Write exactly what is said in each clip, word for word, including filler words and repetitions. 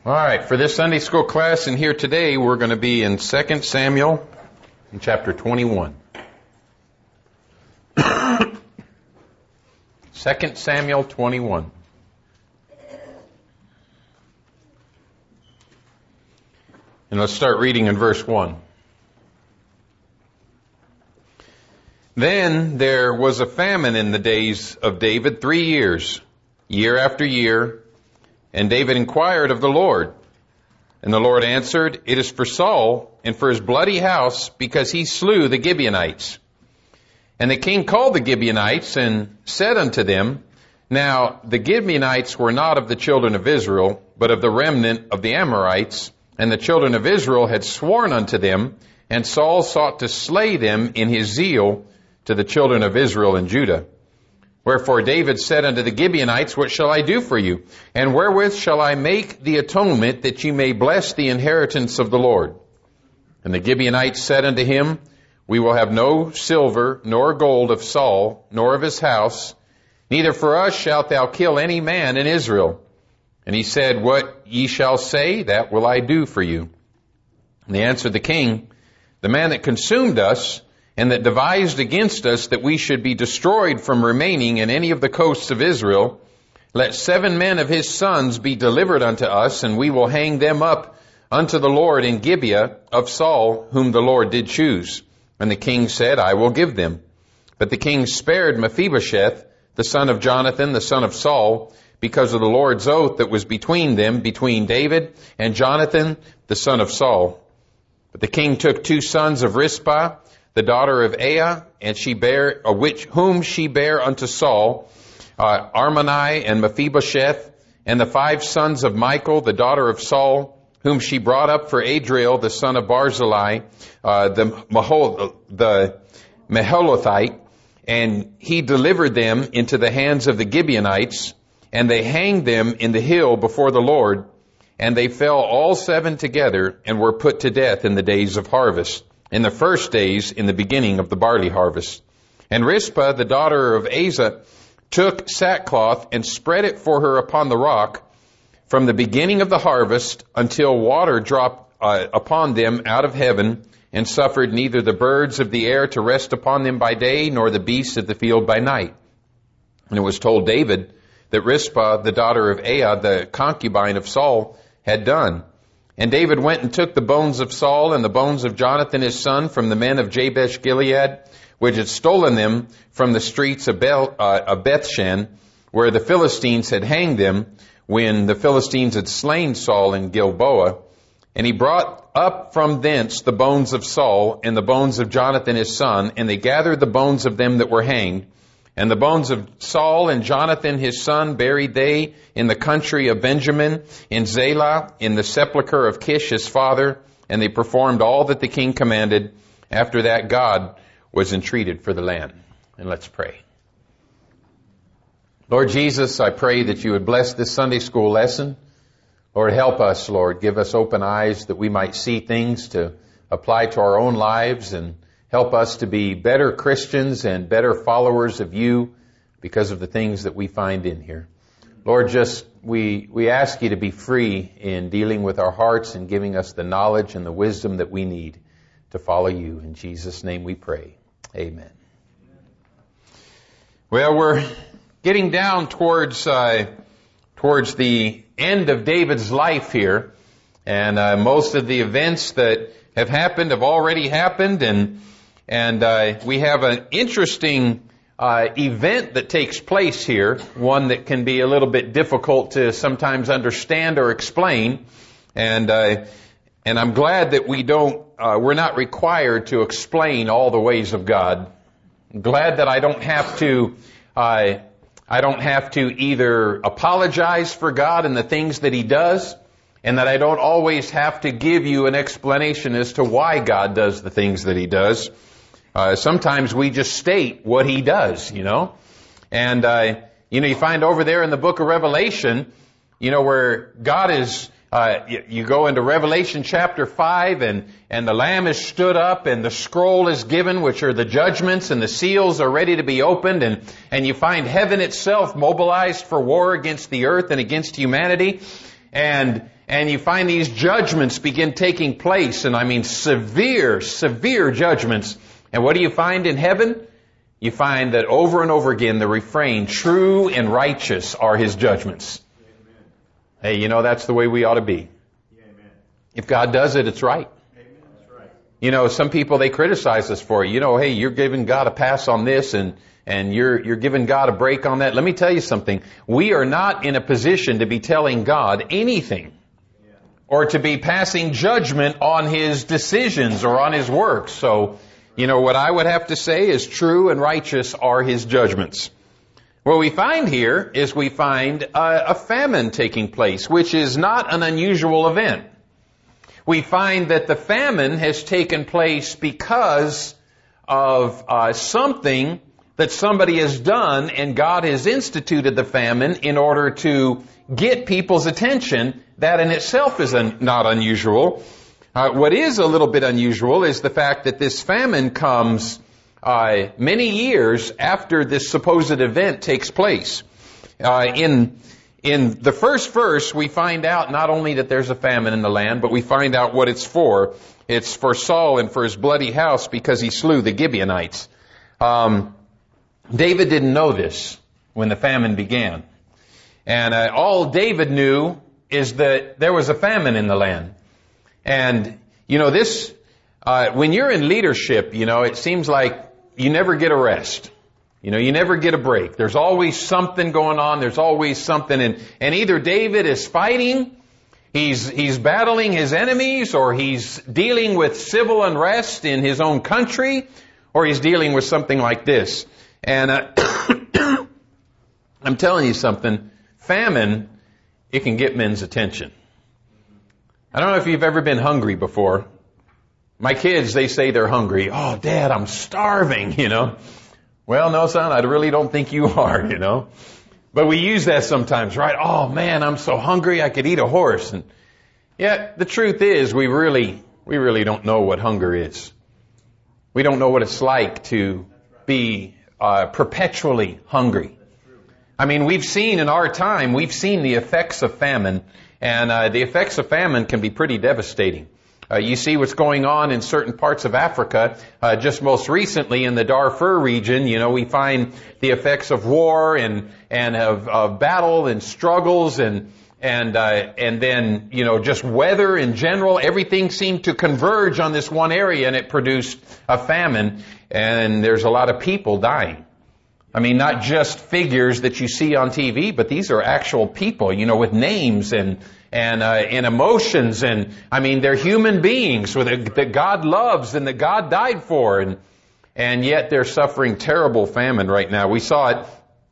All right, for this Sunday school class in here today, we're going to be in Second Samuel in chapter twenty-one. Second Samuel twenty-one. And let's start reading in verse one. Then there was a famine in the days of David three years, year after year. And David inquired of the Lord. And the Lord answered, It is for Saul and for his bloody house, because he slew the Gibeonites. And the king called the Gibeonites and said unto them, Now the Gibeonites were not of the children of Israel, but of the remnant of the Amorites. And the children of Israel had sworn unto them, and Saul sought to slay them in his zeal to the children of Israel and Judah. Wherefore David said unto the Gibeonites, What shall I do for you? And wherewith shall I make the atonement, that ye may bless the inheritance of the Lord? And the Gibeonites said unto him, We will have no silver nor gold of Saul, nor of his house, neither for us shalt thou kill any man in Israel. And he said, What ye shall say, that will I do for you. And they answered the king, The man that consumed us, and that devised against us that we should be destroyed from remaining in any of the coasts of Israel, let seven men of his sons be delivered unto us, and we will hang them up unto the Lord in Gibeah of Saul, whom the Lord did choose. And the king said, I will give them. But the king spared Mephibosheth, the son of Jonathan, the son of Saul, because of the Lord's oath that was between them, between David and Jonathan, the son of Saul. But the king took two sons of Rizpah, the daughter of Aiah, and she bare, a which, whom she bare unto Saul, uh, Armoni and Mephibosheth, and the five sons of Michal, the daughter of Saul, whom she brought up for Adriel, the son of Barzillai, uh, the Mahol, the Meholothite, and he delivered them into the hands of the Gibeonites, and they hanged them in the hill before the Lord, and they fell all seven together, and were put to death in the days of harvest, in the first days in the beginning of the barley harvest. And Rizpah, the daughter of Asa, took sackcloth and spread it for her upon the rock from the beginning of the harvest until water dropped uh, upon them out of heaven, and suffered neither the birds of the air to rest upon them by day, nor the beasts of the field by night. And it was told David that Rizpah, the daughter of Aiah, the concubine of Saul, had done. And David went and took the bones of Saul and the bones of Jonathan his son from the men of Jabesh Gilead, which had stolen them from the streets of, Bel, uh, of Bethshan, where the Philistines had hanged them, when the Philistines had slain Saul in Gilboa. And he brought up from thence the bones of Saul and the bones of Jonathan his son, and they gathered the bones of them that were hanged. And the bones of Saul and Jonathan his son buried they in the country of Benjamin, in Zelah, in the sepulchre of Kish his father, and they performed all that the king commanded. After that, God was entreated for the land. And let's pray. Lord Jesus, I pray that you would bless this Sunday school lesson. Lord, help us, Lord. Give us open eyes that we might see things to apply to our own lives, and help us to be better Christians and better followers of you because of the things that we find in here. Lord, just we we ask you to be free in dealing with our hearts and giving us the knowledge and the wisdom that we need to follow you. In Jesus' name we pray. Amen. Well, we're getting down towards uh, towards the end of David's life here, and uh, most of the events that have happened have already happened, and And uh, we have an interesting uh, event that takes place here, one that can be a little bit difficult to sometimes understand or explain. And uh, and I'm glad that we don't, uh, we're not required to explain all the ways of God. I'm glad that I don't have to, uh, I don't have to either apologize for God and the things that He does, and that I don't always have to give you an explanation as to why God does the things that He does. Uh, sometimes we just state what He does, you know. And, uh, you know, you find over there in the book of Revelation, you know, where God is, uh, you, you go into Revelation chapter five, and, and the Lamb is stood up, and the scroll is given, which are the judgments, and the seals are ready to be opened, and, and you find heaven itself mobilized for war against the earth and against humanity. And and you find these judgments begin taking place, and I mean severe, severe judgments. And what do you find in heaven? You find that over and over again the refrain, true and righteous are His judgments. Amen. Hey, you know, that's the way we ought to be. Amen. If God does it, it's right. Amen. That's right. You know, some people, they criticize us for it. You know, hey, you're giving God a pass on this, and and you're you're giving God a break on that. Let me tell you something. We are not in a position to be telling God anything, or to be passing judgment on His decisions or on His works. So, you know, what I would have to say is true and righteous are His judgments. What we find here is we find a, a famine taking place, which is not an unusual event. We find that the famine has taken place because of uh, something that somebody has done, and God has instituted the famine in order to get people's attention. That in itself is un- not unusual. Uh, what is a little bit unusual is the fact that this famine comes uh, many years after this supposed event takes place. Uh, in in the first verse, we find out not only that there's a famine in the land, but we find out what it's for. It's for Saul and for his bloody house because he slew the Gibeonites. Um, David didn't know this when the famine began. And uh, all David knew is that there was a famine in the land. And, you know, this, uh, when you're in leadership, you know, it seems like you never get a rest. You know, you never get a break. There's always something going on. There's always something. And, and either David is fighting, he's, he's battling his enemies, or he's dealing with civil unrest in his own country, or he's dealing with something like this. And uh, I'm telling you something, famine, it can get men's attention. I don't know if you've ever been hungry before. My kids, they say they're hungry. Oh, Dad, I'm starving, you know. Well, no, son, I really don't think you are, you know. But we use that sometimes, right? Oh, man, I'm so hungry I could eat a horse. And yet, the truth is, we really, we really don't know what hunger is. We don't know what it's like to be uh, perpetually hungry. I mean, we've seen in our time, we've seen the effects of famine, and uh, the effects of famine can be pretty devastating. Uh, you see what's going on in certain parts of Africa. Uh, just most recently in the Darfur region, you know, we find the effects of war and and of, of battle and struggles and and uh, and then, you know, just weather in general. Everything seemed to converge on this one area, and it produced a famine. And there's a lot of people dying. I mean, not just figures that you see on T V, but these are actual people, you know, with names and and uh, and emotions, and I mean, they're human beings with a, that God loves and that God died for, and and yet they're suffering terrible famine right now. We saw it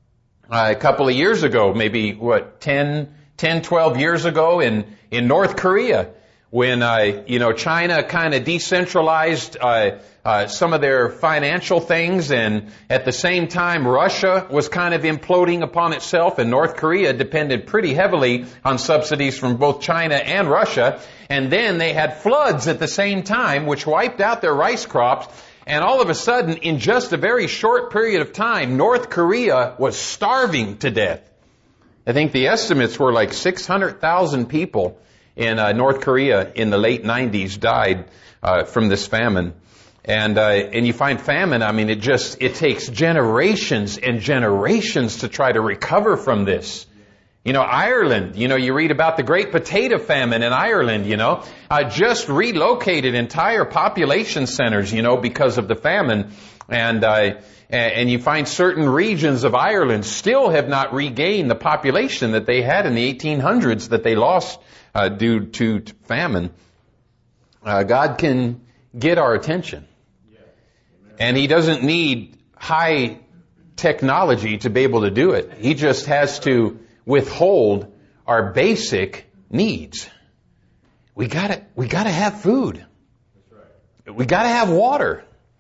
uh, a couple of years ago, maybe what ten, ten, twelve years ago in in North Korea, when uh, you know China kind of decentralized Uh, Uh, some of their financial things, and at the same time Russia was kind of imploding upon itself, and North Korea depended pretty heavily on subsidies from both China and Russia. And then they had floods at the same time, which wiped out their rice crops, and all of a sudden, in just a very short period of time, North Korea was starving to death. I think the estimates were like six hundred thousand people in uh, North Korea in the late nineties died uh, from this famine. And, uh, and you find famine, I mean, it just, it takes generations and generations to try to recover from this. You know, Ireland, you know, you read about the great potato famine in Ireland, you know, uh, just relocated entire population centers, you know, because of the famine. And, uh, and you find certain regions of Ireland still have not regained the population that they had in the eighteen hundreds that they lost, uh, due to famine. Uh, God can get our attention. And He doesn't need high technology to be able to do it. He just has to withhold our basic needs. We gotta, we gotta have food. We gotta have water.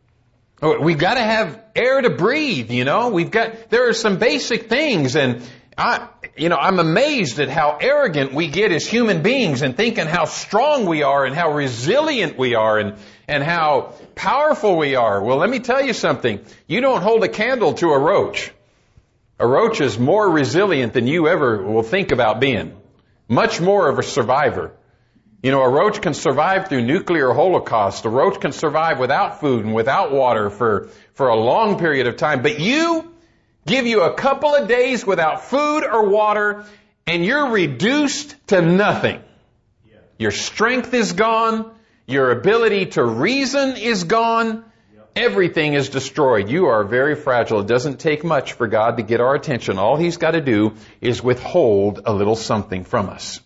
We gotta have air to breathe, you know. We've got, there are some basic things, and I, you know, I'm amazed at how arrogant we get as human beings and thinking how strong we are and how resilient we are and, and how powerful we are. Well, let me tell you something. You don't hold a candle to a roach. A roach is more resilient than you ever will think about being. much more of a survivor. You know, a roach can survive through nuclear holocaust. A roach can survive without food and without water for, for a long period of time. But you, give you a couple of days without food or water, and you're reduced to nothing. Your strength is gone. Your ability to reason is gone. Everything is destroyed. You are very fragile. It doesn't take much for God to get our attention. All He's got to do is withhold a little something from us.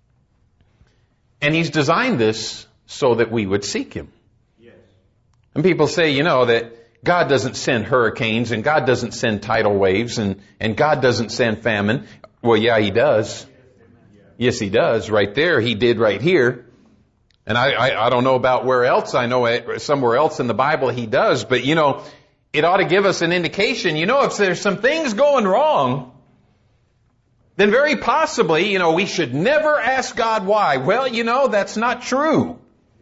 And He's designed this so that we would seek Him. Yes. And people say, you know, that God doesn't send hurricanes and God doesn't send tidal waves and, and God doesn't send famine. Well, yeah, He does. Yes, He does. Right there. He did right here. And I, I, I don't know about where else. I know somewhere else in the Bible He does. But, you know, it ought to give us an indication. You know, if there's some things going wrong, then very possibly, you know, we should never ask God why. Well, you know, that's not true.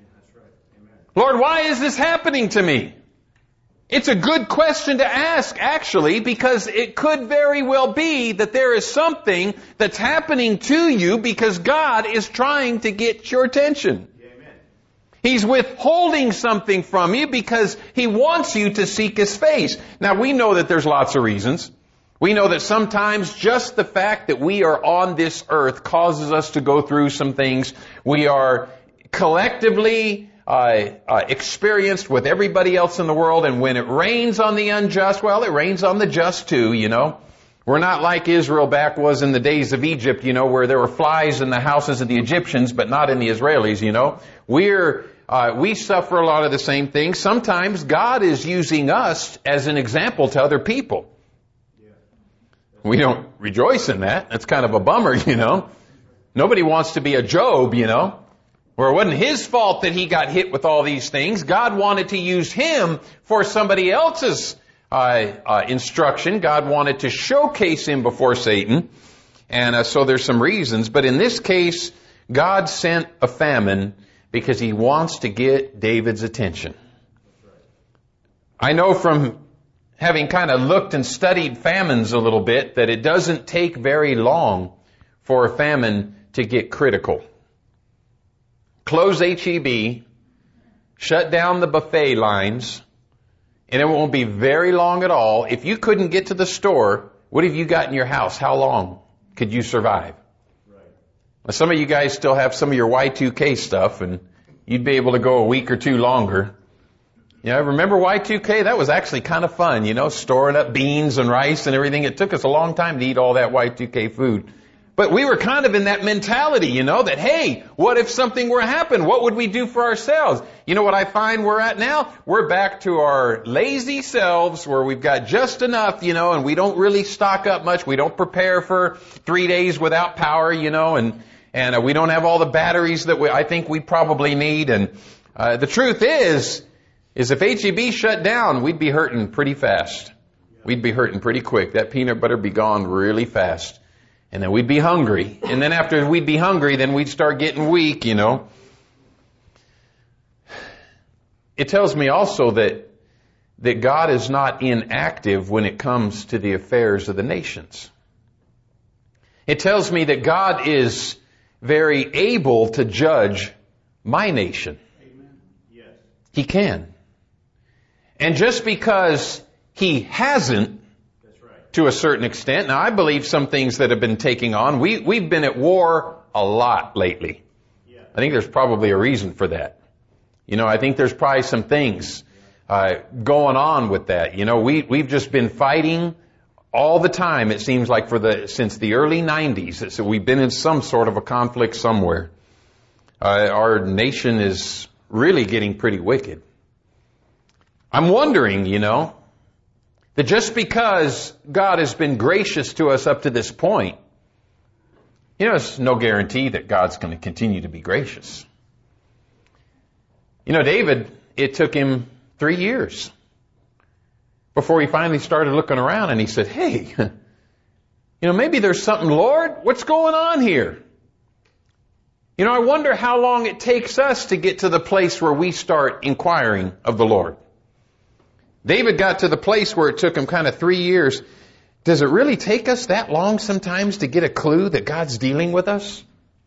Lord, why is this happening to me? It's a good question to ask, actually, because it could very well be that there is something that's happening to you because God is trying to get your attention. Amen. He's withholding something from you because He wants you to seek His face. Now, we know that there's lots of reasons. We know that sometimes just the fact that we are on this earth causes us to go through some things. We are collectively uh, uh, experienced with everybody else in the world, and when it rains on the unjust, well, it rains on the just too, you know. We're not like Israel back was in the days of Egypt, you know, where there were flies in the houses of the Egyptians, but not in the Israelis, you know. We're uh, we suffer a lot of the same things. Sometimes God is using us as an example to other people. We don't rejoice in that. That's kind of a bummer, you know. Nobody wants to be a Job, you know, where it wasn't his fault that he got hit with all these things. God wanted to use him for somebody else's uh, uh, instruction. God wanted to showcase him before Satan. And uh, so there's some reasons. But in this case, God sent a famine because He wants to get David's attention. I know from having kind of looked and studied famines a little bit, that it doesn't take very long for a famine to get critical. Close H E B, shut down the buffet lines, and it won't be very long at all. If you couldn't get to the store, what have you got in your house? How long could you survive? Right. Well, some of you guys still have some of your Y two K stuff, and you'd be able to go a week or two longer. Yeah, remember Y two K? That was actually kind of fun, you know, storing up beans and rice and everything. It took us a long time to eat all that Y two K food. But we were kind of in that mentality, you know, that, hey, what if something were to happen? What would we do for ourselves? You know what I find we're at now? We're back to our lazy selves where we've got just enough, you know, and we don't really stock up much. We don't prepare for three days without power, you know, and, and uh, we don't have all the batteries that we, I think we probably need. And uh, the truth is, is if H E B shut down, we'd be hurting pretty fast. We'd be hurting pretty quick. That peanut butter would be gone really fast. And then we'd be hungry. And then after we'd be hungry, then we'd start getting weak, you know. It tells me also that, that God is not inactive when it comes to the affairs of the nations. It tells me that God is very able to judge my nation. Amen. Yes. He can. And just because He hasn't, that's right, to a certain extent, now I believe some things that have been taking on, we, we've been at war a lot lately. Yeah. I think there's probably a reason for that. You know, I think there's probably some things uh, going on with that. You know, we, we've just been fighting all the time, it seems like, for the since the early nineties. So we've been in some sort of a conflict somewhere. Uh, our nation is really getting pretty wicked. I'm wondering, you know, that just because God has been gracious to us up to this point, you know, it's no guarantee that God's going to continue to be gracious. You know, David, it took him three years before he finally started looking around and he said, hey, you know, maybe there's something, Lord, what's going on here? You know, I wonder how long it takes us to get to the place where we start inquiring of the Lord. David got to the place where it took him kind of three years. Does it really take us that long sometimes to get a clue that God's dealing with us?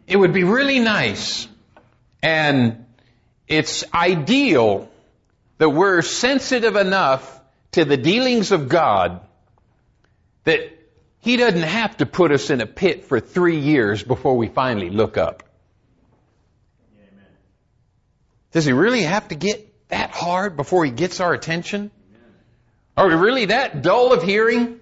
it would be really nice, and it's ideal that we're sensitive enough to the dealings of God that He doesn't have to put us in a pit for three years before we finally look up. Amen. Does He really have to get that hard before He gets our attention? Amen. Are we really that dull of hearing?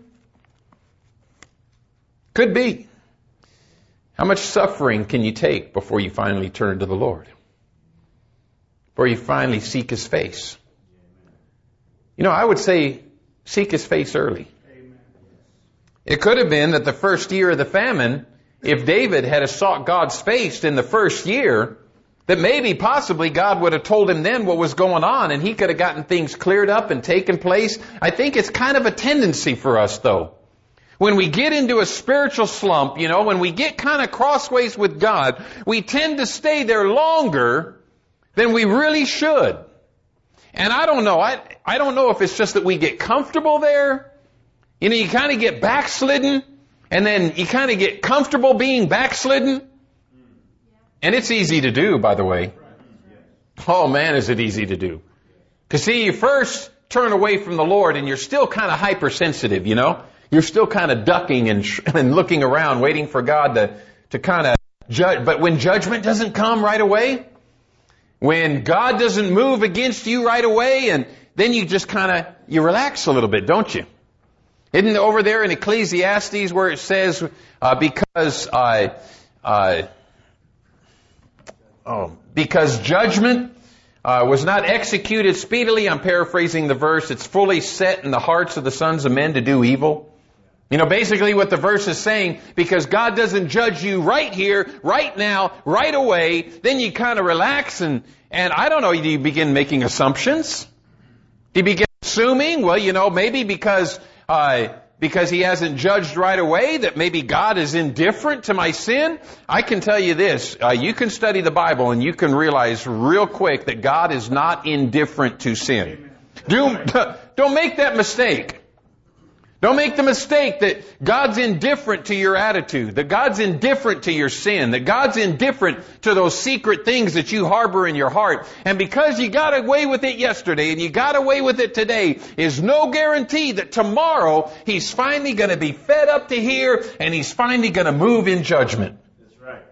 Could be. How much suffering can you take before you finally turn to the Lord? Before you finally seek His face? You know, I would say seek His face early. Amen. It could have been that the first year of the famine, if David had sought God's face in the first year, that maybe possibly God would have told him then what was going on and he could have gotten things cleared up and taken place. I think it's kind of a tendency for us, though. When we get into a spiritual slump, you know, when we get kind of crossways with God, we tend to stay there longer than we really should. And I don't know, I, I don't know if it's just that we get comfortable there. You know, you kind of get backslidden, and then you kind of get comfortable being backslidden. And it's easy to do, by the way. Oh man, is it easy to do. Because see, you first turn away from the Lord and you're still kind of hypersensitive, you know. You're still kind of ducking and, sh- and looking around, waiting for God to, to kind of judge. But when judgment doesn't come right away, when God doesn't move against you right away, and then you just kind of, you relax a little bit, don't you? Isn't it over there in Ecclesiastes where it says, uh, because, uh, uh, oh, because judgment uh, was not executed speedily, I'm paraphrasing the verse, it's fully set in the hearts of the sons of men to do evil. You know, basically what the verse is saying, because God doesn't judge you right here, right now, right away, then you kind of relax and, and I don't know, do you begin making assumptions? Do you begin assuming, well, you know, maybe because, uh, because He hasn't judged right away, that maybe God is indifferent to my sin? I can tell you this, uh, you can study the Bible and you can realize real quick that God is not indifferent to sin. Do, don't make that mistake. Don't make the mistake that God's indifferent to your attitude, that God's indifferent to your sin, that God's indifferent to those secret things that you harbor in your heart. And because you got away with it yesterday and you got away with it today is no guarantee that tomorrow He's finally going to be fed up to hear and He's finally going to move in judgment. That's right.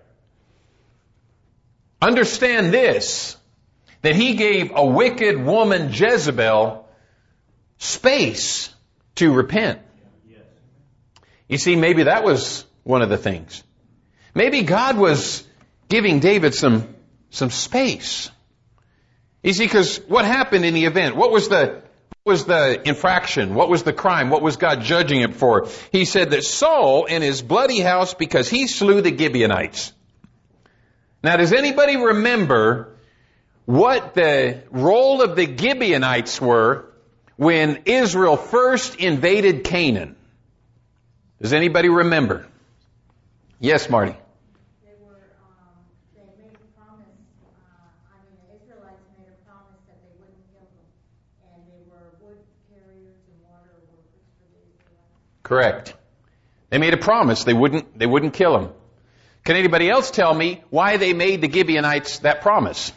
Understand this, that He gave a wicked woman, Jezebel, space to repent. Yes. You see, maybe that was one of the things. Maybe God was giving David some, some space. You see, because what happened in the event? What was the, what was the infraction? What was the crime? What was God judging him for? He said that Saul and his bloody house, because he slew the Gibeonites. Now, does anybody remember what the role of the Gibeonites were when Israel first invaded Canaan? Does anybody remember? Yes, Marty. They were, um, they made a promise, uh, I mean, the Israelites made a promise that they wouldn't kill them. And they were wood carriers and water workers for the Israelites. Correct. They made a promise they wouldn't, they wouldn't kill them. Can anybody else tell me why they made the Gibeonites that promise?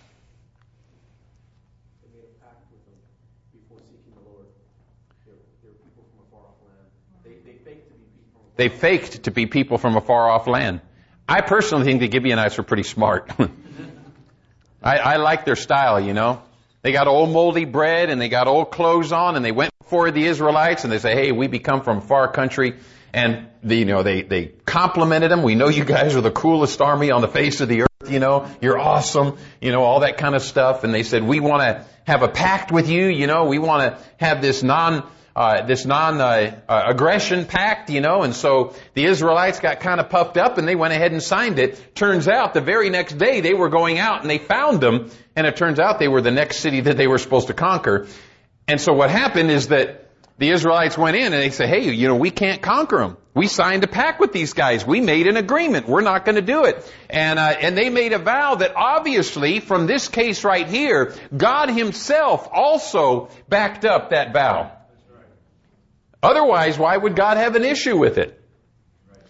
They faked to be people from a far-off land. I personally think the Gibeonites were pretty smart. I, I like their style, you know. They got old moldy bread and they got old clothes on and they went before the Israelites and they say, hey, we become from far country. And, the, you know, they, they complimented them. We know you guys are the coolest army on the face of the earth, you know. You're awesome, you know, all that kind of stuff. And they said, we want to have a pact with you, you know. We want to have this non... Uh, this non-aggression uh, uh, pact, you know, and so the Israelites got kind of puffed up and they went ahead and signed it. Turns out the very next day they were going out and they found them, and it turns out they were the next city that they were supposed to conquer. And so what happened is that the Israelites went in and they said, hey, you know, we can't conquer them. We signed a pact with these guys. We made an agreement. We're not going to do it. And, uh, and they made a vow that obviously from this case right here, God Himself also backed up that vow. Otherwise, why would God have an issue with it?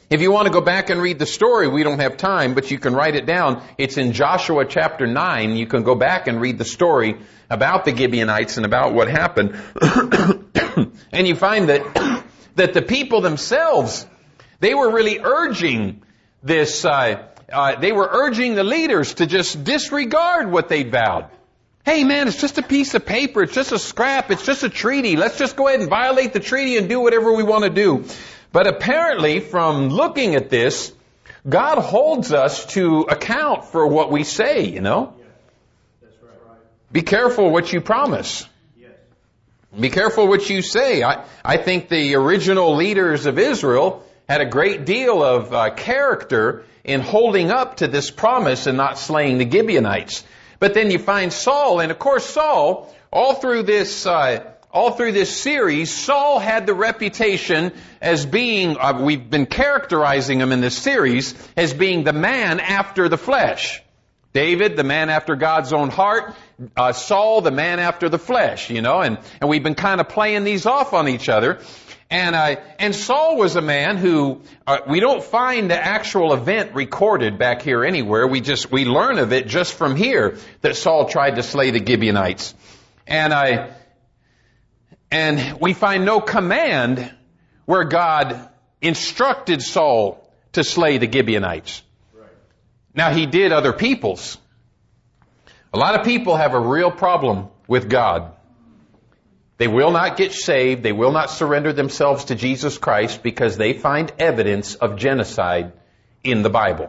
If you want to go back and read the story, we don't have time, but you can write it down. It's in Joshua chapter nine. You can go back and read the story about the Gibeonites and about what happened. And you find that, that the people themselves, they were really urging this, uh, uh, they were urging the leaders to just disregard what they'd vowed. Hey man, it's just a piece of paper. It's just a scrap. It's just a treaty. Let's just go ahead and violate the treaty and do whatever we want to do. But apparently, from looking at this, God holds us to account for what we say, you know? Yes. That's right. Be careful what you promise. Yes. Be careful what you say. I, I think the original leaders of Israel had a great deal of uh, character in holding up to this promise and not slaying the Gibeonites. But then you find Saul, and of course Saul, all through this uh, all through this series, Saul had the reputation as being, uh, we've been characterizing him in this series, as being the man after the flesh. David, the man after God's own heart. Uh, Saul, the man after the flesh, you know, and, and we've been kind of playing these off on each other. And uh, and Saul was a man who, uh, we don't find the actual event recorded back here anywhere. We just, we learn of it just from here, that Saul tried to slay the Gibeonites. And I, and we find no command where God instructed Saul to slay the Gibeonites. Right. Now he did other people's. A lot of people have a real problem with God. They will not get saved. They will not surrender themselves to Jesus Christ because they find evidence of genocide in the Bible.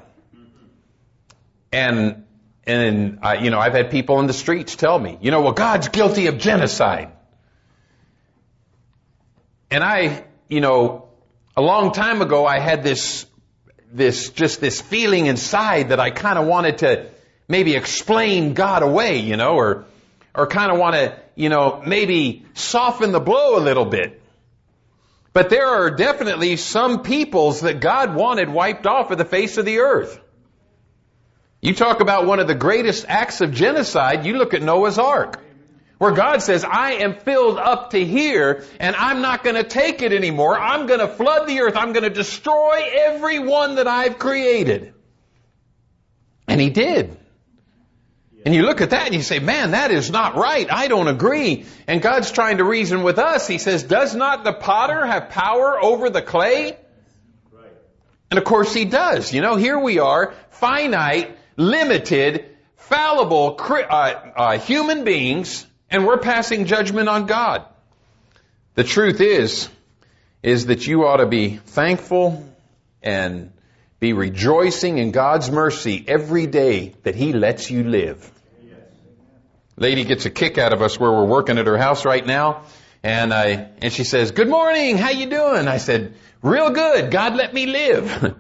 And, and uh, you know, I've had people in the streets tell me, you know, well, God's guilty of genocide. And I, you know, a long time ago, I had this, this, just this feeling inside that I kind of wanted to maybe explain God away, you know, or, or kind of want to, you know, maybe soften the blow a little bit. But there are definitely some peoples that God wanted wiped off of the face of the earth. You talk about one of the greatest acts of genocide, you look at Noah's Ark, where God says, I am filled up to here, and I'm not going to take it anymore. I'm going to flood the earth. I'm going to destroy everyone that I've created. And He did. And you look at that and you say, man, that is not right. I don't agree. And God's trying to reason with us. He says, does not the potter have power over the clay? Right. And of course He does. You know, here we are, finite, limited, fallible uh, uh, human beings, and we're passing judgment on God. The truth is, is that you ought to be thankful and be rejoicing in God's mercy every day that He lets you live. Yes. Lady gets a kick out of us where we're working at her house right now, and I and she says, "Good morning, how you doing?" I said, "Real good. God let me live."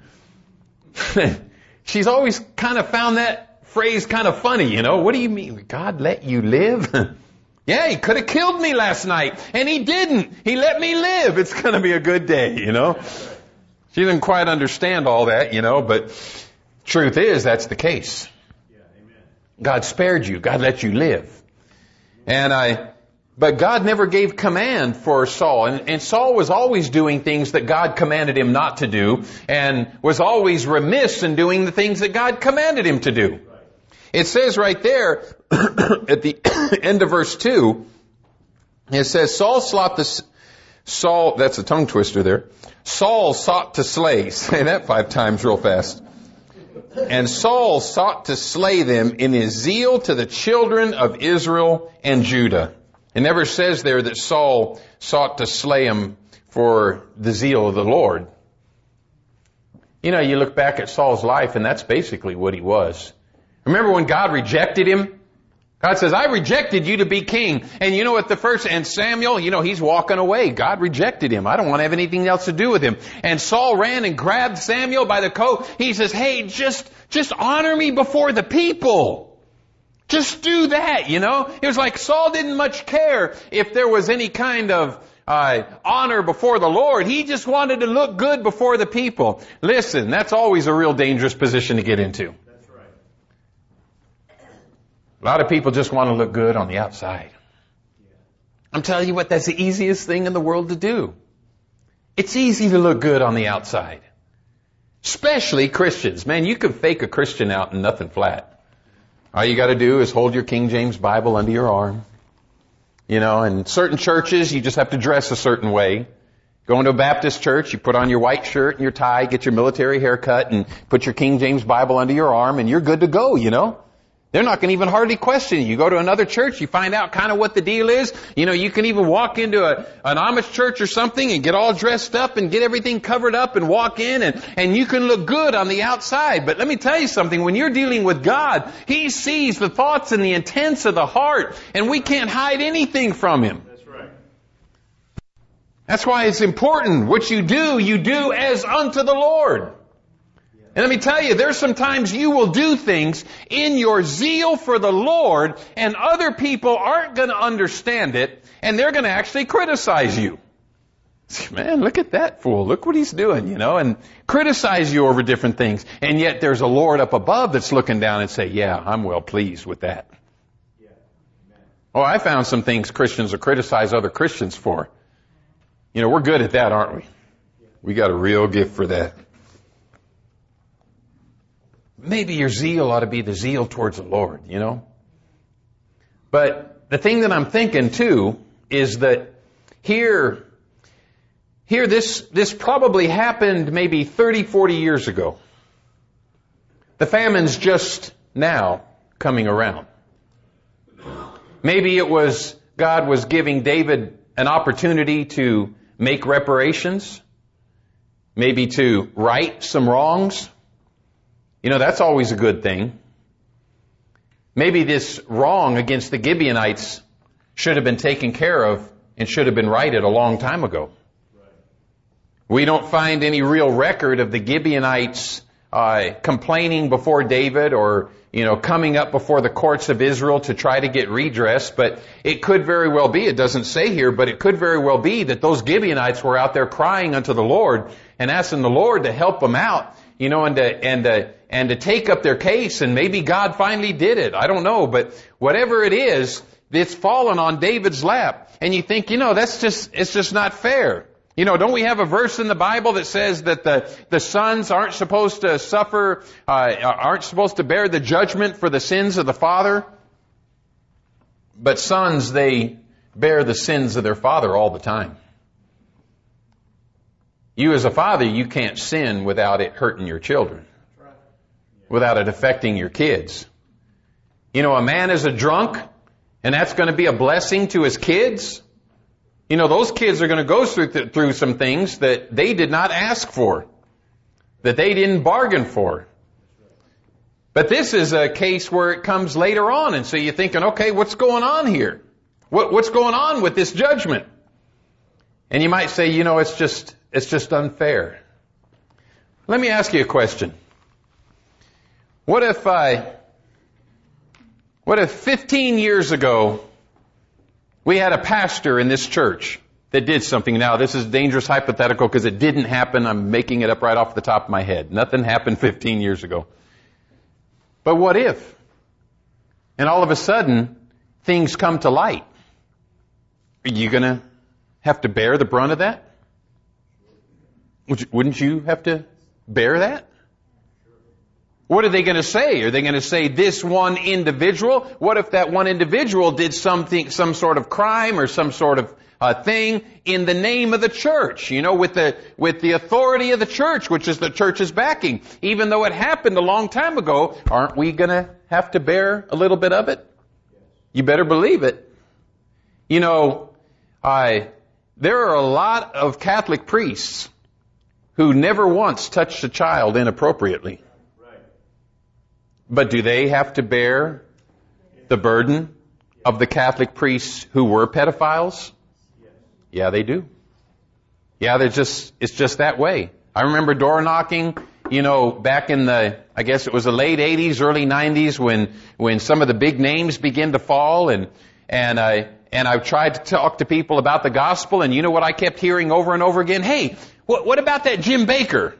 She's always kind of found that phrase kind of funny, you know. What do you mean, God let you live? Yeah, He could have killed me last night, and He didn't. He let me live. It's going to be a good day, you know. She didn't quite understand all that, you know, but truth is, that's the case. Yeah, amen. God spared you. God let you live. And I, but God never gave command for Saul. And, and Saul was always doing things that God commanded him not to do, and was always remiss in doing the things that God commanded him to do. Right. It says right there, at the end of verse two, it says, Saul sought the, Saul, that's a tongue twister there. Saul sought to slay. Say that five times real fast. And Saul sought to slay them in his zeal to the children of Israel and Judah. It never says there that Saul sought to slay him for the zeal of the Lord. You know, you look back at Saul's life, and that's basically what he was. Remember when God rejected him? God says, I rejected you to be king. And you know what the first, and Samuel, you know, he's walking away. God rejected him. I don't want to have anything else to do with him. And Saul ran and grabbed Samuel by the coat. He says, hey, just, just honor me before the people. Just do that, you know. It was like Saul didn't much care if there was any kind of uh, honor before the Lord. He just wanted to look good before the people. Listen, that's always a real dangerous position to get into. A lot of people just want to look good on the outside. I'm telling you what, that's the easiest thing in the world to do. It's easy to look good on the outside. Especially Christians. Man, you can fake a Christian out and nothing flat. All you got to do is hold your King James Bible under your arm. You know, in certain churches, you just have to dress a certain way. Go into a Baptist church, you put on your white shirt and your tie, get your military haircut, and put your King James Bible under your arm, and you're good to go, you know. They're not going to even hardly question you. You go to another church, you find out kind of what the deal is. You know, you can even walk into a, an Amish church or something and get all dressed up and get everything covered up and walk in, and, and you can look good on the outside. But let me tell you something, when you're dealing with God, He sees the thoughts and the intents of the heart, and we can't hide anything from Him. That's right. That's why it's important. What you do, you do as unto the Lord. And let me tell you, there's sometimes you will do things in your zeal for the Lord, and other people aren't going to understand it, and they're going to actually criticize you. Man, look at that fool. Look what he's doing, you know, and criticize you over different things. And yet there's a Lord up above that's looking down and say, yeah, I'm well pleased with that. Yeah. Amen. Oh, I found some things Christians will criticize other Christians for. You know, we're good at that, aren't we? We got a real gift for that. Maybe your zeal ought to be the zeal towards the Lord, you know. But the thing that I'm thinking too is that here, here this, this probably happened maybe thirty, forty years ago. The famine's just now coming around. Maybe it was God was giving David an opportunity to make reparations, maybe to right some wrongs. You know, that's always a good thing. Maybe this wrong against the Gibeonites should have been taken care of and should have been righted a long time ago. Right. We don't find any real record of the Gibeonites uh, complaining before David or, you know, coming up before the courts of Israel to try to get redress, but it could very well be, it doesn't say here, but it could very well be that those Gibeonites were out there crying unto the Lord and asking the Lord to help them out, you know, and to, and to, and to take up their case, and maybe God finally did it. I don't know, but whatever it is, it's fallen on David's lap. And you think, you know, that's just, it's just not fair. You know, don't we have a verse in the Bible that says that the, the sons aren't supposed to suffer, uh, aren't supposed to bear the judgment for the sins of the father? But sons, they bear the sins of their father all the time. You as a father, you can't sin without it hurting your children, without it affecting your kids. You know, a man is a drunk, and that's going to be a blessing to his kids. You know, those kids are going to go through, th- through some things that they did not ask for, that they didn't bargain for. But this is a case where it comes later on, and so you're thinking, okay, what's going on here? What, what's going on with this judgment? And you might say, you know, it's just, it's just unfair. Let me ask you a question. What if I, what if fifteen years ago we had a pastor in this church that did something? Now, this is dangerous hypothetical because it didn't happen. I'm making it up right off the top of my head. Nothing happened fifteen years ago. But what if? And all of a sudden, things come to light. Are you going to have to bear the brunt of that? Wouldn't you have to bear that? What are they going to say? Are they going to say this one individual? What if that one individual did something, some sort of crime or some sort of uh, thing in the name of the church? You know, with the with the authority of the church, which is the church's backing. Even though it happened a long time ago, aren't we going to have to bear a little bit of it? You better believe it. You know, I there are a lot of Catholic priests who never once touched a child inappropriately. But do they have to bear the burden of the Catholic priests who were pedophiles? Yeah, they do. Yeah, they're just, it's just that way. I remember door knocking, you know, back in the, I guess it was the late eighties, early nineties when, when some of the big names began to fall, and, and I, and I've tried to talk to people about the gospel, and you know what I kept hearing over and over again? Hey, what, what about that Jim Bakker?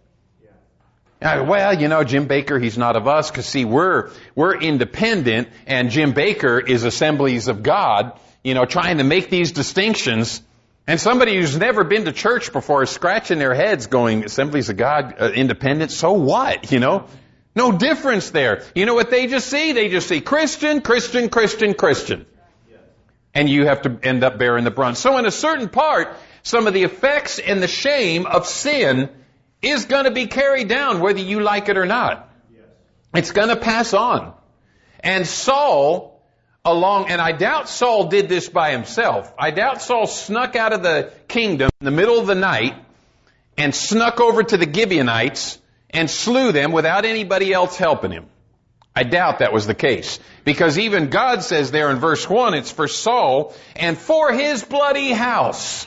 Well, you know, Jim Bakker, he's not of us, because see, we're, we're independent, and Jim Bakker is Assemblies of God, you know, trying to make these distinctions. And somebody who's never been to church before is scratching their heads going, Assemblies of God, uh, independent, so what, you know? No difference there. You know what they just see? They just see Christian, Christian, Christian, Christian. And you have to end up bearing the brunt. So in a certain part, some of the effects and the shame of sin is going to be carried down whether you like it or not. It's going to pass on. And Saul, along, and I doubt Saul did this by himself. I doubt Saul snuck out of the kingdom in the middle of the night and snuck over to the Gibeonites and slew them without anybody else helping him. I doubt that was the case. Because even God says there in verse one, it's for Saul and for his bloody house.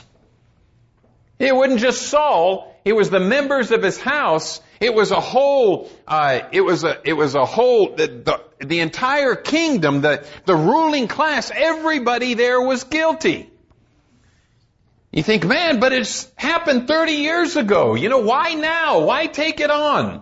It wasn't just Saul, it was the members of his house. It was a whole, uh, it was a, it was a whole, the, the, the entire kingdom, the, the ruling class, everybody there was guilty. You think, man, but it's happened thirty years ago. You know, why now? Why take it on?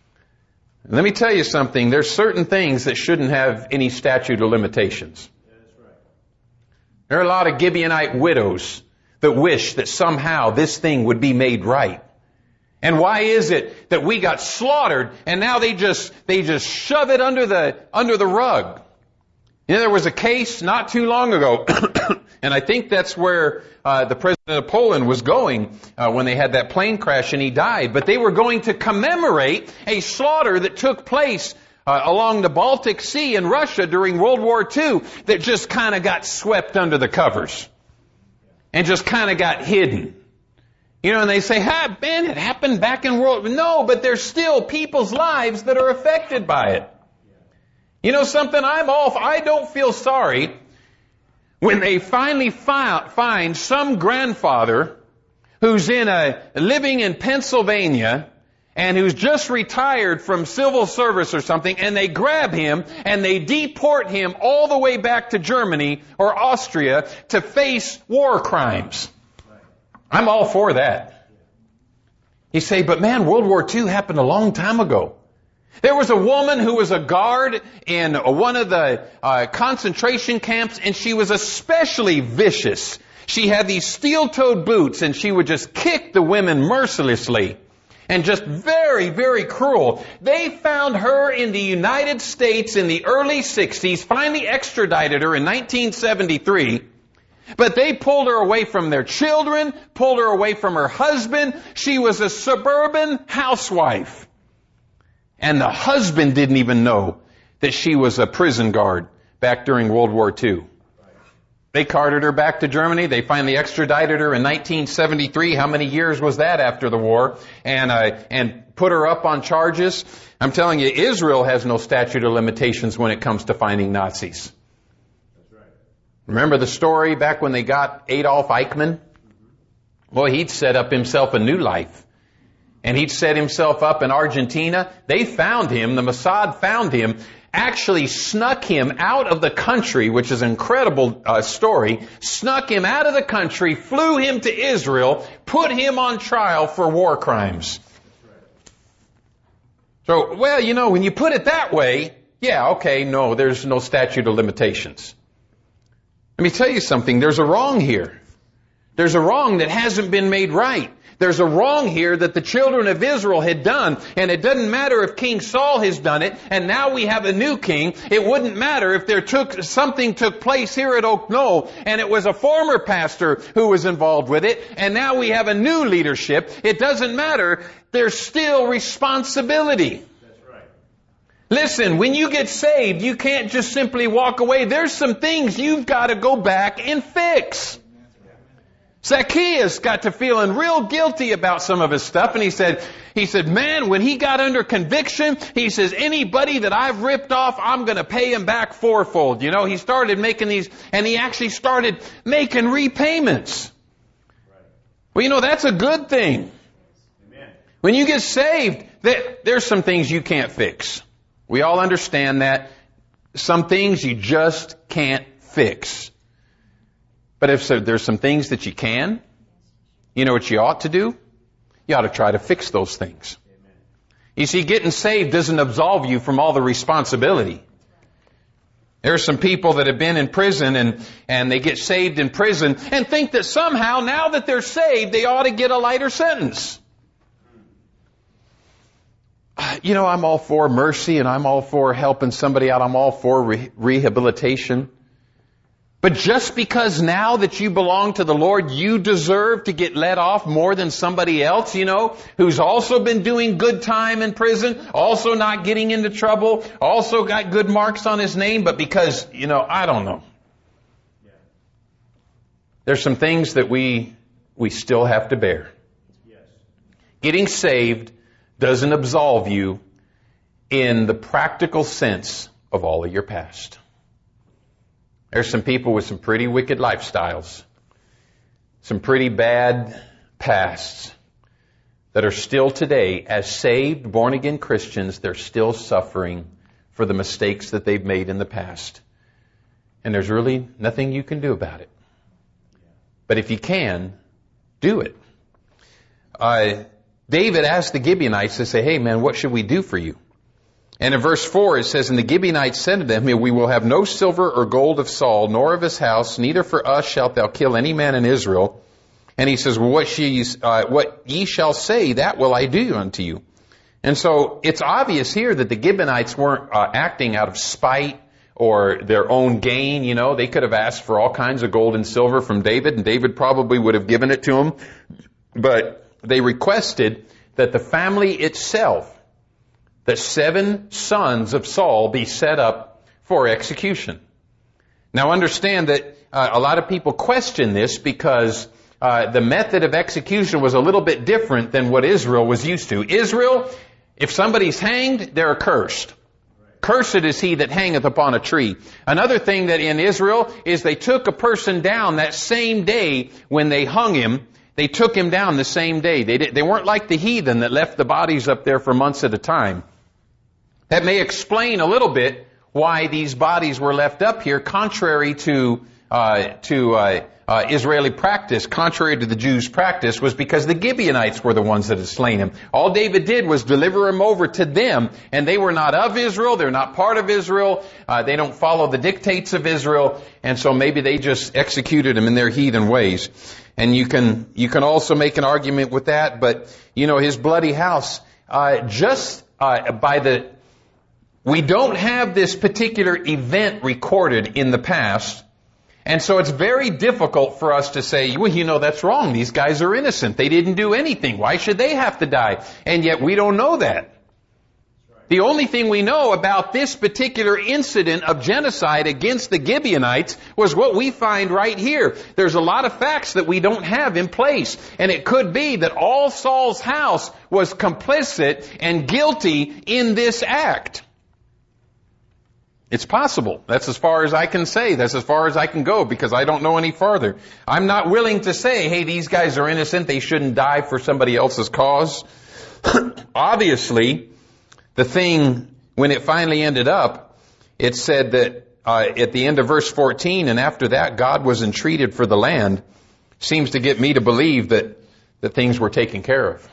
Let me tell you something. There's certain things that shouldn't have any statute of limitations. There are a lot of Gibeonite widows that wish that somehow this thing would be made right. And why is it that we got slaughtered and now they just, they just shove it under the, under the rug? You know, there was a case not too long ago, and I think that's where uh, the president of Poland was going uh, when they had that plane crash and he died. But they were going to commemorate a slaughter that took place uh, along the Baltic Sea in Russia during World War Two that just kind of got swept under the covers and just kind of got hidden. You know, and they say, "Ha, Ben, it happened back in World..." No, but there's still people's lives that are affected by it. You know something? I'm off. I don't feel sorry when they finally fi- find some grandfather who's in a living in Pennsylvania and who's just retired from civil service or something, and they grab him and they deport him all the way back to Germany or Austria to face war crimes. I'm all for that. You say, but man, World War Two happened a long time ago. There was a woman who was a guard in one of the uh, concentration camps, and she was especially vicious. She had these steel-toed boots, and she would just kick the women mercilessly. And just very, very cruel. They found her in the United States in the early sixties, finally extradited her in nineteen seventy-three. But they pulled her away from their children, pulled her away from her husband. She was a suburban housewife. And the husband didn't even know that she was a prison guard back during World War Two. They carted her back to Germany. They finally extradited her in nineteen seventy-three. How many years was that after the war? And uh, and put her up on charges. I'm telling you, Israel has no statute of limitations when it comes to finding Nazis. That's right. Remember the story back when they got Adolf Eichmann? Well, he'd set up himself a new life. And he'd set himself up in Argentina. They found him, the Mossad found him, actually snuck him out of the country, which is an incredible uh, story, snuck him out of the country, flew him to Israel, put him on trial for war crimes. So, well, you know, when you put it that way, yeah, okay, no, there's no statute of limitations. Let me tell you something, there's a wrong here. There's a wrong that hasn't been made right. There's a wrong here that the children of Israel had done, and it doesn't matter if King Saul has done it, and now we have a new king. It wouldn't matter if there took something took place here at Oak Knoll, and it was a former pastor who was involved with it, and now we have a new leadership. It doesn't matter. There's still responsibility. That's right. Listen, when you get saved, you can't just simply walk away. There's some things you've got to go back and fix. Zacchaeus got to feeling real guilty about some of his stuff, and he said, he said, man, when he got under conviction, he says, anybody that I've ripped off, I'm going to pay him back fourfold. You know, he started making these, and he actually started making repayments. Right. Well, you know, that's a good thing. Amen. When you get saved, there, there's some things you can't fix. We all understand that. Some things you just can't fix. But if so, there's some things that you can, you know what you ought to do? You ought to try to fix those things. You see, getting saved doesn't absolve you from all the responsibility. There are some people that have been in prison and, and they get saved in prison and think that somehow now that they're saved, they ought to get a lighter sentence. You know, I'm all for mercy and I'm all for helping somebody out. I'm all for re- rehabilitation. But just because now that you belong to the Lord, you deserve to get let off more than somebody else, you know, who's also been doing good time in prison, also not getting into trouble, also got good marks on his name, but because, you know, I don't know. Yeah. There's some things that we, we still have to bear. Yes. Getting saved doesn't absolve you in the practical sense of all of your past. There's some people with some pretty wicked lifestyles, some pretty bad pasts that are still today, as saved, born-again Christians, they're still suffering for the mistakes that they've made in the past. And there's really nothing you can do about it. But if you can, do it. Uh, David asked the Gibeonites to say, hey man, what should we do for you? And in verse four it says, and the Gibeonites said to them, we will have no silver or gold of Saul, nor of his house, neither for us shalt thou kill any man in Israel. And he says, well, what, ye, uh, what ye shall say, that will I do unto you. And so it's obvious here that the Gibeonites weren't uh, acting out of spite or their own gain. You know, they could have asked for all kinds of gold and silver from David, and David probably would have given it to them. But they requested that the family itself, the seven sons of Saul, be set up for execution. Now understand that uh, a lot of people question this because uh, the method of execution was a little bit different than what Israel was used to. Israel, if somebody's hanged, they're accursed. Cursed is he that hangeth upon a tree. Another thing that in Israel is they took a person down that same day when they hung him. They took him down the same day. They, did, they weren't like the heathen that left the bodies up there for months at a time. That may explain a little bit why these bodies were left up here, contrary to uh, to uh, uh, Israeli practice, contrary to the Jews' practice, was because the Gibeonites were the ones that had slain him. All David did was deliver him over to them, and they were not of Israel. They're not part of Israel. Uh, they don't follow the dictates of Israel, and so maybe they just executed him in their heathen ways. And you can you can also make an argument with that, but you know his bloody house. Uh, just uh, by the, we don't have this particular event recorded in the past, and so it's very difficult for us to say, well, you know that's wrong. These guys are innocent. They didn't do anything. Why should they have to die? And yet we don't know that. The only thing we know about this particular incident of genocide against the Gibeonites was what we find right here. There's a lot of facts that we don't have in place. And it could be that all Saul's house was complicit and guilty in this act. It's possible. That's as far as I can say. That's as far as I can go because I don't know any farther. I'm not willing to say, hey, these guys are innocent. They shouldn't die for somebody else's cause. Obviously, the thing, when it finally ended up, it said that uh, at the end of verse fourteen, and after that God was entreated for the land, seems to get me to believe that, that things were taken care of.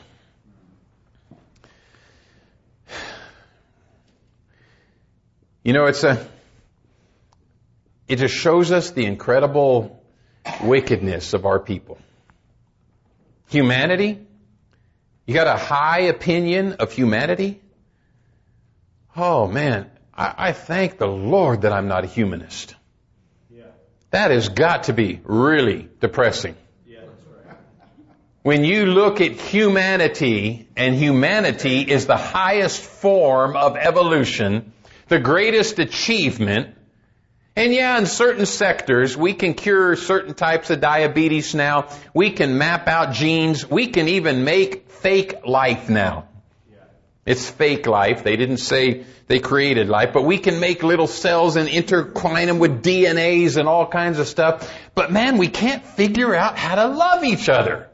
You know, it's a, it just shows us the incredible wickedness of our people. Humanity? You got a high opinion of humanity? Oh man, I, I thank the Lord that I'm not a humanist. Yeah. That has got to be really depressing. Yeah, that's right. When you look at humanity, and humanity is the highest form of evolution, the greatest achievement, and yeah, in certain sectors, we can cure certain types of diabetes now. We can map out genes. We can even make fake life now. It's fake life. They didn't say they created life, but we can make little cells and intertwine them with D N As and all kinds of stuff. But man, we can't figure out how to love each other.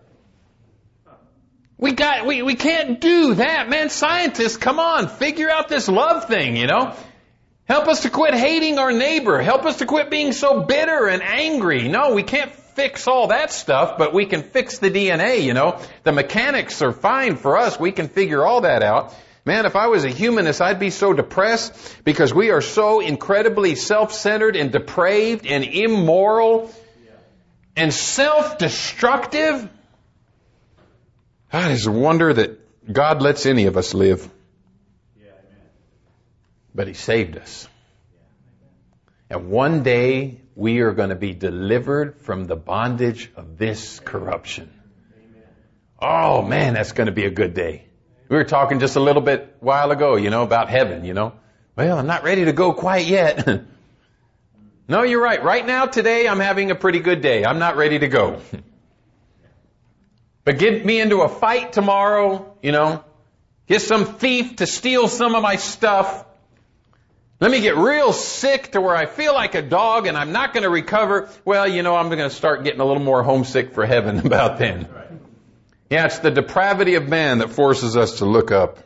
We got, we, we can't do that. Man, scientists, come on, figure out this love thing, you know. Help us to quit hating our neighbor. Help us to quit being so bitter and angry. No, we can't fix all that stuff, but we can fix the D N A, you know. The mechanics are fine for us. We can figure all that out. Man, if I was a humanist, I'd be so depressed because we are so incredibly self-centered and depraved and immoral and self-destructive. It's a wonder that God lets any of us live. But He saved us. And one day we are going to be delivered from the bondage of this corruption. Oh man, that's going to be a good day. We were talking just a little bit while ago, you know, about heaven, you know. Well, I'm not ready to go quite yet. No, you're right. Right now, today, I'm having a pretty good day. I'm not ready to go. But get me into a fight tomorrow, you know. Get some thief to steal some of my stuff. Let me get real sick to where I feel like a dog and I'm not going to recover. Well, you know, I'm going to start getting a little more homesick for heaven about then. Yeah, it's the depravity of man that forces us to look up.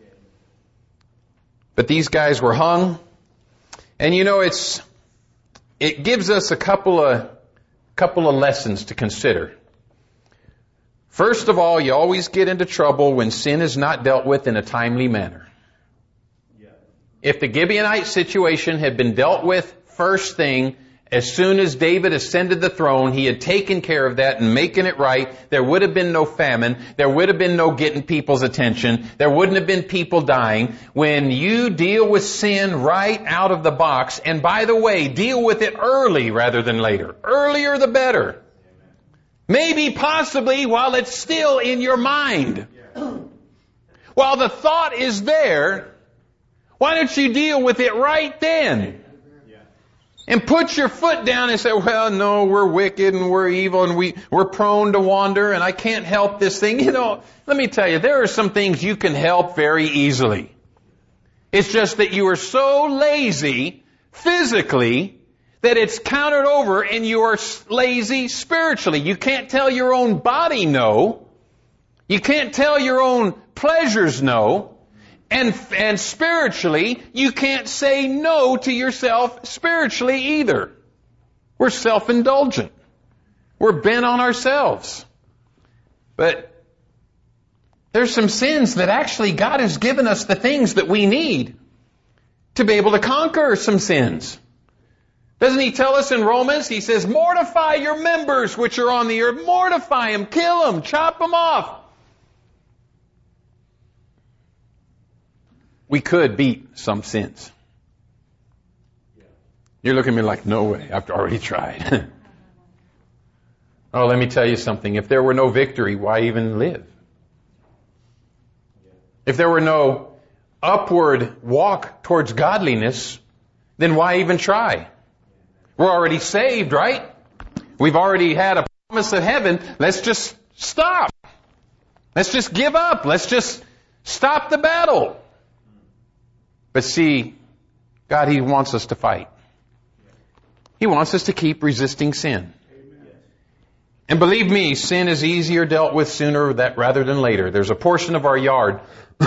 But these guys were hung. And you know, it's, it gives us a couple of, couple of lessons to consider. First of all, you always get into trouble when sin is not dealt with in a timely manner. If the Gibeonite situation had been dealt with first thing, as soon as David ascended the throne, he had taken care of that and making it right, there would have been no famine. There would have been no getting people's attention. There wouldn't have been people dying. When you deal with sin right out of the box, and by the way, deal with it early rather than later. Earlier the better. Maybe possibly while it's still in your mind. While the thought is there, why don't you deal with it right then? And put your foot down and say, well, no, we're wicked and we're evil and we, we're prone to wander and I can't help this thing. You know, let me tell you, there are some things you can help very easily. It's just that you are so lazy physically that it's countered over and you are lazy spiritually. You can't tell your own body no. You can't tell your own pleasures no. And, and spiritually, you can't say no to yourself spiritually either. We're self-indulgent. We're bent on ourselves. But there's some sins that actually God has given us the things that we need to be able to conquer some sins. Doesn't He tell us in Romans? He says, mortify your members which are on the earth. Mortify them, kill them, chop them off. We could beat some sins. You're looking at me like, no way, I've already tried. Oh, let me tell you something. If there were no victory, why even live? If there were no upward walk towards godliness, then why even try? We're already saved, right? We've already had a promise of heaven. Let's just stop. Let's just give up. Let's just stop the battle. But see, God, He wants us to fight. He wants us to keep resisting sin. And believe me, sin is easier dealt with sooner that rather than later. There's a portion of our yard.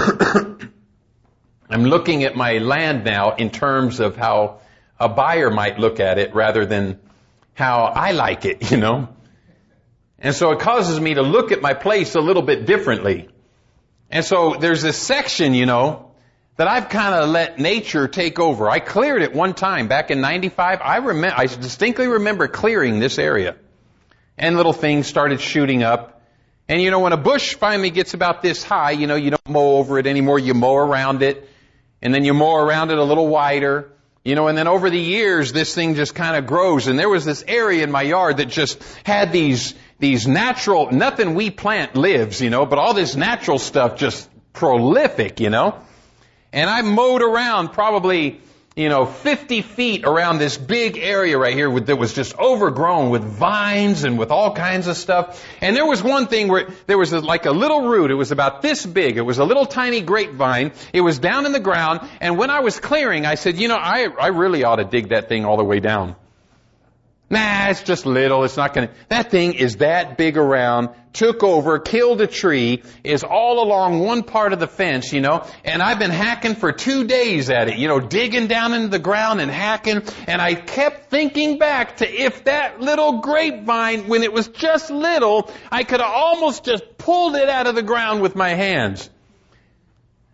I'm looking at my land now in terms of how a buyer might look at it rather than how I like it, you know. And so it causes me to look at my place a little bit differently. And so there's this section, you know, that I've kind of let nature take over. I cleared it one time back in ninety-five. I remember, I distinctly remember clearing this area. And little things started shooting up. And you know, when a bush finally gets about this high, you know, you don't mow over it anymore. You mow around it. And then you mow around it a little wider. You know, and then over the years, this thing just kind of grows. And there was this area in my yard that just had these, these natural, nothing we plant lives, you know, but all this natural stuff just prolific, you know. And I mowed around probably, you know, fifty feet around this big area right here with, that was just overgrown with vines and with all kinds of stuff. And there was one thing where there was a, like a little root. It was about this big. It was a little tiny grapevine. It was down in the ground. And when I was clearing, I said, you know, I, I really ought to dig that thing all the way down. Nah, it's just little. It's not going to... That thing is that big around, took over, killed a tree, is all along one part of the fence, you know, and I've been hacking for two days at it, you know, digging down into the ground and hacking, and I kept thinking back to if that little grapevine, when it was just little, I could have almost just pulled it out of the ground with my hands.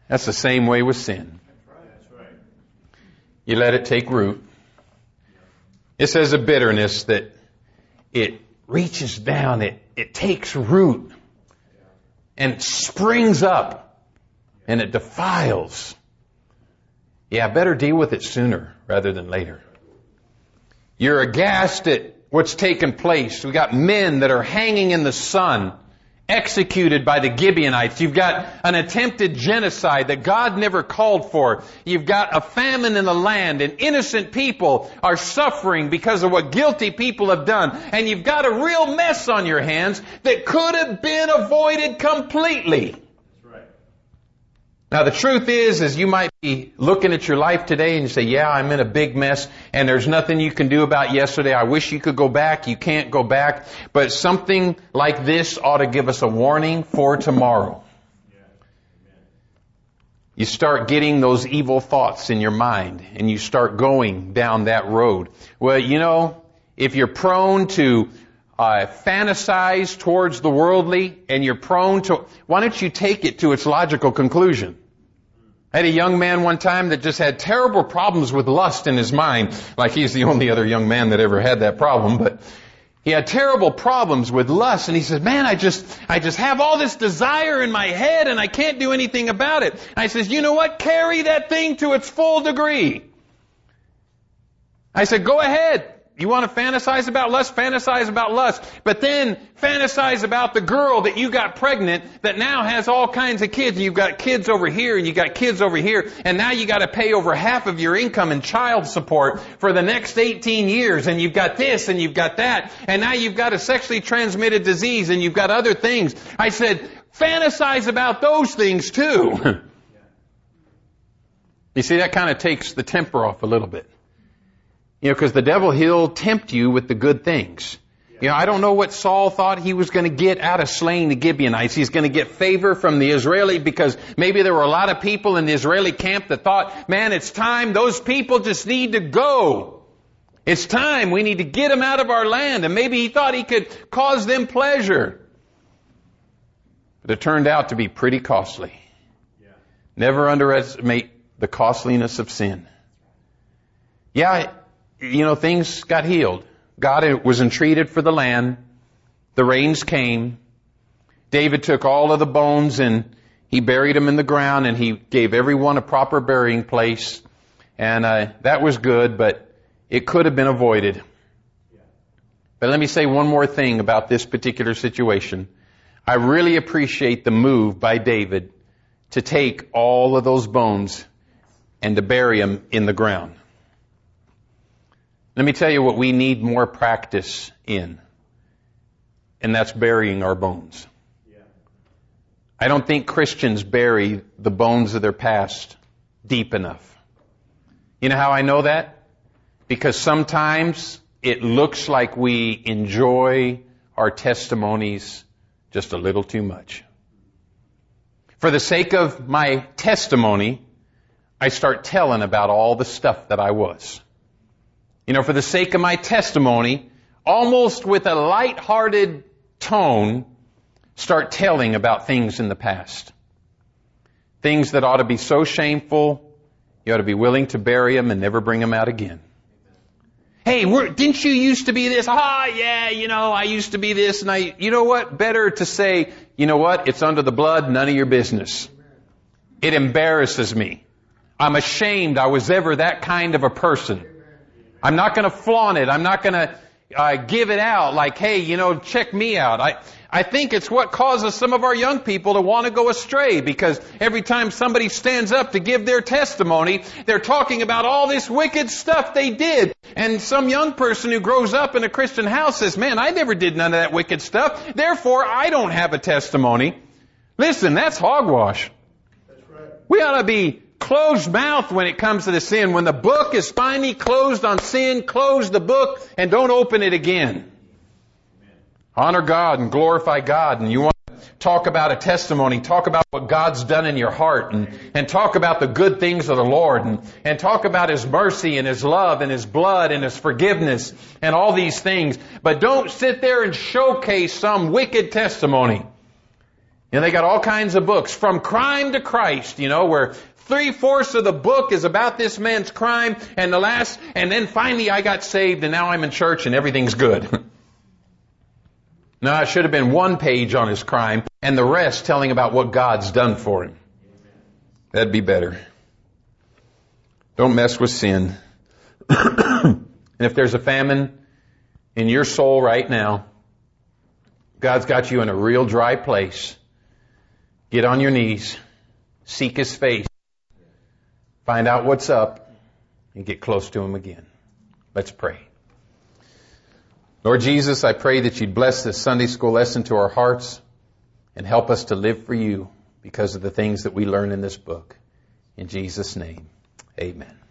That's the same way with sin. That's right. You let it take root. It says a bitterness that it reaches down, it, it takes root and springs up and it defiles. Yeah, better deal with it sooner rather than later. You're aghast at what's taken place. We got men that are hanging in the sun, executed by the Gibeonites. You've got an attempted genocide that God never called for. You've got a famine in the land, and innocent people are suffering because of what guilty people have done. And you've got a real mess on your hands that could have been avoided completely. That's right. Now the truth is, is you might be looking at your life today and you say, yeah, I'm in a big mess and there's nothing you can do about yesterday. I wish you could go back. You can't go back. But something like this ought to give us a warning for tomorrow. Yeah. Amen. You start getting those evil thoughts in your mind and you start going down that road. Well, you know, if you're prone to uh, fantasize towards the worldly and you're prone to, why don't you take it to its logical conclusion? I had a young man one time that just had terrible problems with lust in his mind. Like he's the only other young man that ever had that problem, but he had terrible problems with lust, and he said, man, I just, I just have all this desire in my head and I can't do anything about it. And I says, you know what? Carry that thing to its full degree. I said, go ahead. You want to fantasize about lust? Fantasize about lust. But then fantasize about the girl that you got pregnant that now has all kinds of kids. You've got kids over here and you got kids over here. And now you got to pay over half of your income in child support for the next eighteen years. And you've got this and you've got that. And now you've got a sexually transmitted disease and you've got other things. I said, fantasize about those things too. You see, that kind of takes the temper off a little bit. You know, because the devil, he'll tempt you with the good things. You know, I don't know what Saul thought he was going to get out of slaying the Gibeonites. He's going to get favor from the Israeli because maybe there were a lot of people in the Israeli camp that thought, man, it's time. Those people just need to go. It's time. We need to get them out of our land. And maybe he thought he could cause them pleasure. But it turned out to be pretty costly. Yeah. Never underestimate the costliness of sin. Yeah, you know, things got healed. God was entreated for the land. The rains came. David took all of the bones and he buried them in the ground and he gave everyone a proper burying place. And uh, that was good, but it could have been avoided. Yeah. But let me say one more thing about this particular situation. I really appreciate the move by David to take all of those bones and to bury them in the ground. Let me tell you what we need more practice in, and that's burying our bones. Yeah. I don't think Christians bury the bones of their past deep enough. You know how I know that? Because sometimes it looks like we enjoy our testimonies just a little too much. For the sake of my testimony, I start telling about all the stuff that I was. You know, for the sake of my testimony, almost with a light-hearted tone, start telling about things in the past. Things that ought to be so shameful, you ought to be willing to bury them and never bring them out again. Hey, we're, didn't you used to be this? Ah, yeah, you know, I used to be this. And I, you know what? Better to say, you know what? It's under the blood, none of your business. It embarrasses me. I'm ashamed I was ever that kind of a person. I'm not going to flaunt it. I'm not going to uh, give it out like, hey, you know, check me out. I, I think it's what causes some of our young people to want to go astray, because every time somebody stands up to give their testimony, they're talking about all this wicked stuff they did. And some young person who grows up in a Christian house says, man, I never did none of that wicked stuff. Therefore, I don't have a testimony. Listen, that's hogwash. That's right. We ought to be closed mouth when it comes to the sin. When the book is finally closed on sin, close the book and don't open it again. Amen. Honor God and glorify God. And you want to talk about a testimony, talk about what God's done in your heart, and, and talk about the good things of the Lord, and, and talk about His mercy and His love and His blood and His forgiveness and all these things. But don't sit there and showcase some wicked testimony. You know, they got all kinds of books, From Crime to Christ, you know, where three-fourths of the book is about this man's crime, and the last, and then finally I got saved, and now I'm in church, and everything's good. No, it should have been one page on his crime, and the rest telling about what God's done for him. That'd be better. Don't mess with sin. And if there's a famine in your soul right now, God's got you in a real dry place. Get on your knees. Seek His face. Find out what's up and get close to Him again. Let's pray. Lord Jesus, I pray that You'd bless this Sunday school lesson to our hearts and help us to live for You because of the things that we learn in this book. In Jesus' name, amen.